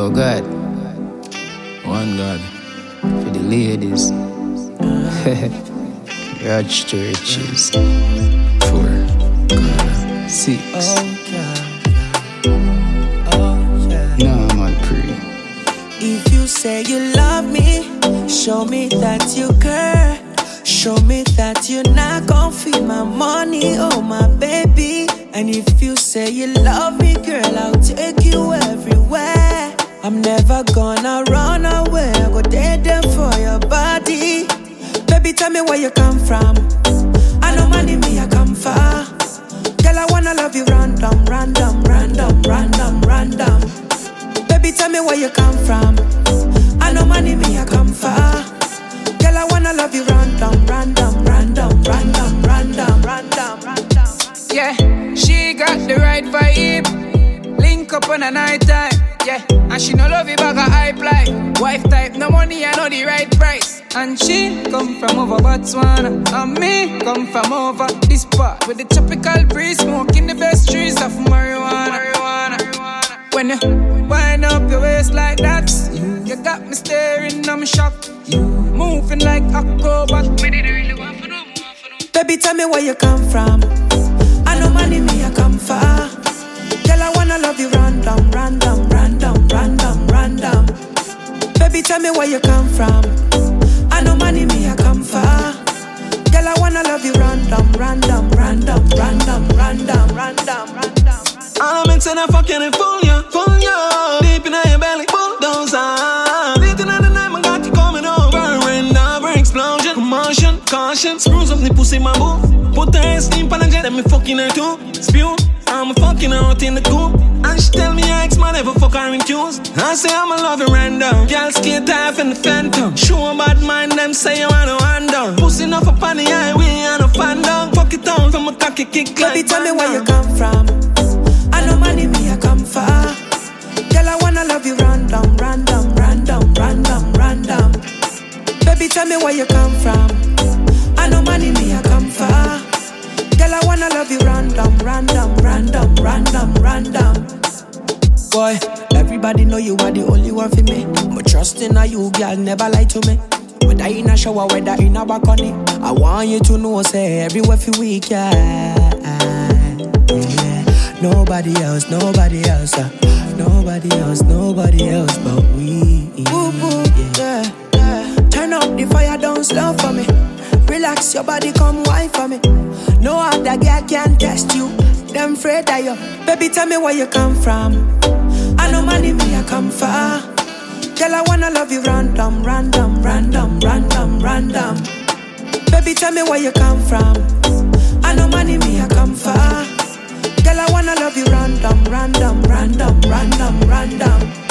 Yo, God. One God. For the ladies. Raj to riches. 4. God. 6. Nah, man, pray. If you say you love me, show me that you care. Show me that you're not gon' feed my money, oh my baby. And if you say you love me, girl, I'll take you everywhere. I'm never gonna run away, I go dead there for your body. Baby, tell me where you come from. I know money me, I come far. Girl, I wanna love you random, random, random, random, random. Baby, tell me where you come from. I know money me, I come far. Girl, I wanna love you random, random, random, random, random, random, random. Yeah, she got the right vibe. Link up on a night time. Yeah, and she no love you back a hype like wife type, no money, I know the right price. And she come from over Botswana, and me come from over this part with the tropical breeze, smoking the best trees of marijuana. When you wind up your waist like that, you got me staring, I'm shocked. Moving like acrobat. Baby, tell me where you come from. I know money me, I come far. Girl, I wanna love you random, random, random, random, random. Baby, tell me where you come from. I know money me, I come far. Girl, I wanna love you random, random, random, random, random, random, random. I'm into that fucking and fool ya. Deep in your belly, bulldozer. Late in the night, my got you coming over. Rain down, explosion, commotion, caution. Screws up the pussy, my boo. Put her in steam, pan and jet, let me fucking her too. Spew, I'm fucking her out in the coop. And she tell me her ex-man never fuck her in cues. I say I'm a loving random. Girl skate off in the phantom. Show a bad mind, them say you wanna wander. Pussy enough up on the highway and a fan down. Fuck it down from a cocky kick like baby, tell me where you come from. I know money me, I come far. Girl, I wanna love you random, random, random, random, random. Baby, tell me where you come from. I know money me, I come far. Girl, I wanna love you random, random, random, random, random. Boy, everybody know you are the only one for me. But trust in you, girl, never lie to me. Whether in a shower, whether in a balcony, I want you to know, say, everywhere for week, yeah. Nobody else, nobody else, nobody else, nobody else but we. Woo, woo, yeah. Turn up the fire, don't slow for me. Relax your body, come wine for me. No other girl can test you. Them afraid of you. Baby, tell me where you come from. I know money me, I come far. Girl, I wanna love you random, random, random, random, random. Baby, tell me where you come from. I know money me, I come far. Girl, I wanna love you random, random, random, random, random.